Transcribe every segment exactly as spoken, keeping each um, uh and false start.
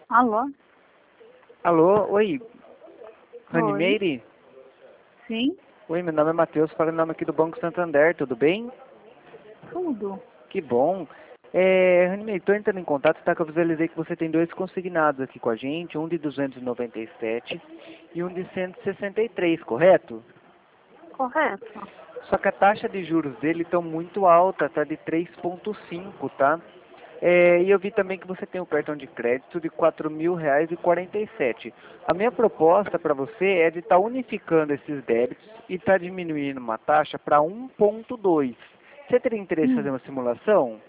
Alô? Alô, oi. Rani Oi. Meire? Sim? Oi, meu nome é Matheus, falando em nome aqui do Banco Santander, tudo bem? Tudo. Que bom. É, Rani Meire, estou entrando em contato, tá? Que eu visualizei que você tem dois consignados aqui com a gente, um de duzentos e noventa e sete e um de cento e sessenta e três, correto? Correto. Só que a taxa de juros dele estão muito alta, tá de três vírgula cinco, tá? É, e eu vi também que você tem um cartão de crédito de quatro mil reais e quarenta e sete. A minha proposta para você é de estar unificando esses débitos e estar diminuindo uma taxa para um ponto dois. Você teria interesse em Hum, fazer uma simulação?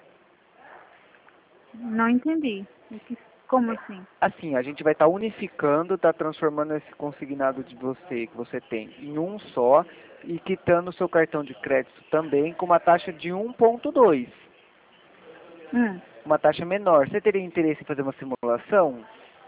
não entendi. O que- Como assim? Assim, a gente vai estar unificando, tá transformando esse consignado de você que você tem em um só e quitando o seu cartão de crédito também com uma taxa de um ponto dois. Hum, Uma taxa menor. Você teria interesse em fazer uma simulação?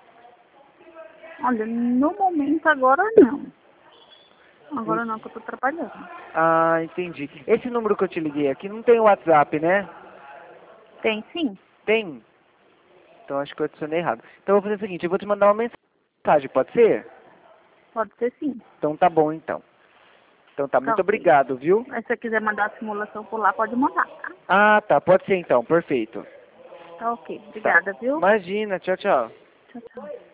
olha, no momento agora não. O- Agora não, que eu tô trabalhando. Ah, entendi. Esse número que eu te liguei aqui não tem WhatsApp, né? Tem sim? Tem? Então acho que eu adicionei errado. Então eu vou fazer o seguinte, eu vou te mandar uma mensagem, pode ser? Pode ser sim. Então tá bom então. Então tá, Tá muito ok. obrigado, viu? Mas se você quiser mandar a simulação por lá, pode mandar, tá? Ah, tá, pode ser então, perfeito. Tá ok. Tá. Obrigada, viu? Imagina, tchau, tchau. Tchau, tchau.